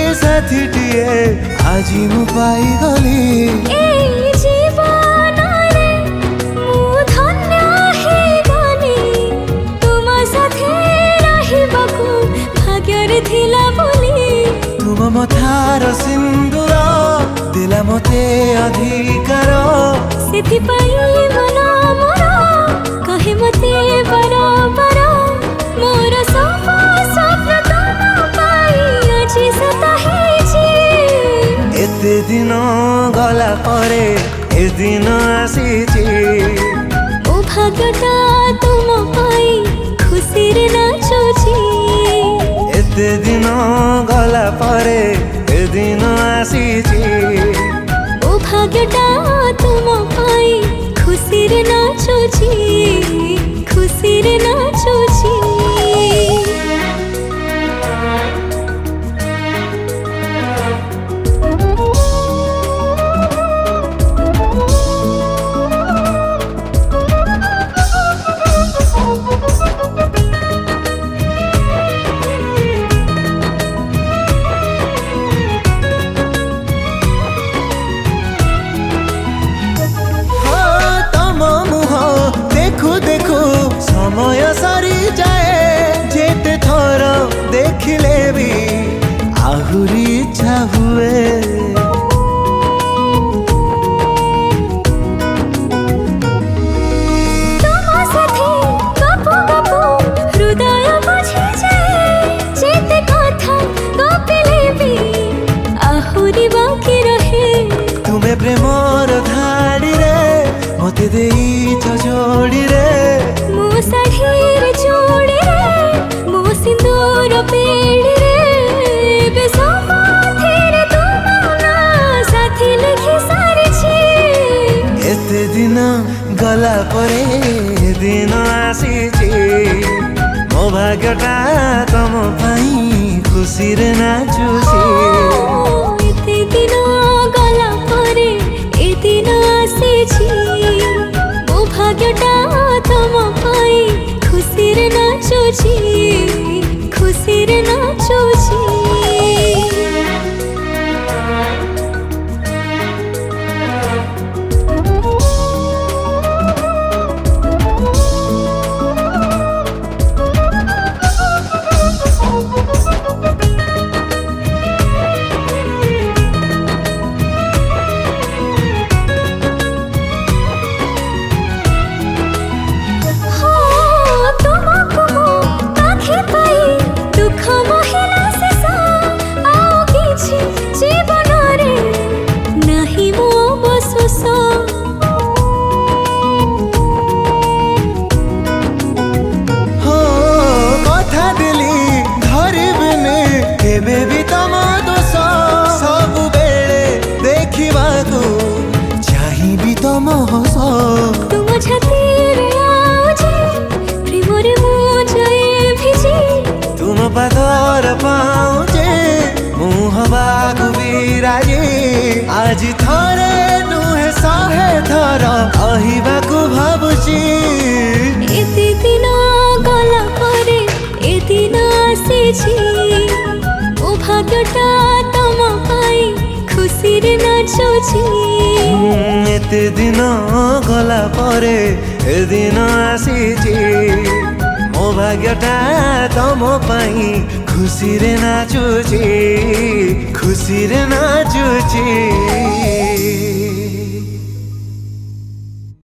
साथीटिए आज मु पाई गली। तुम मथार सिंदूर दिला मते अधिकार सेथिपाई मन मोर कहे मते बराबर मोर सब स्वप्न तुम पाई अछि सता हेछि। एते दिन गला परे ए दिन आसीछि ओ भाग्यटा तुम पाई खुशी रे नाचुछि। एते दिन गला परे ए दिन आसीछि ओ भाग्यटा तुम पाई खुशी रे नाचुछि खुशी रे नाचुछि। समय सरी जाए जेते थर देखिले भी आहुरी इच्छा हुए। हृदय बुझी जाए जेते कथा गपिले भी आहुरी बाकी रहे। तुम्हें प्रेमर धाड़ी रे मते देई जोड़ी रे मो साढ़ीर चूड़ी रे मो सिंदूर पेड़ी रे बेसमाथिर तुम ना साथी लिखि सारिछि। एते दिन गला परे दिन आसीछि मो भाग्यटा तम पाई खुशी रे नाचुछि। एते दिन गला परे ए दिन आसीछि मो भाग्यटा तुम पाई खुशी रे नाचुछि खुशी रे नाचुछि। बेबी तम दोष सब बेले देखा चाहिए तम हस। तुम छातीरे आउछि प्रेमरे मु जाए भिजी तुम पादर पाउजे मु हवाकु बिराजे आज थरे नुहे सहे थर कहबाकू भाबुची। एते दिन गला परे ए दिन आसीछि ओ भाग्यटा तम पाई खुशी रे नाचुछि। एते दिन गला परे ए दिन आसीछि मो भाग्यटा तम पाई खुशी रे नाचुछि खुशी रे नाचुछि।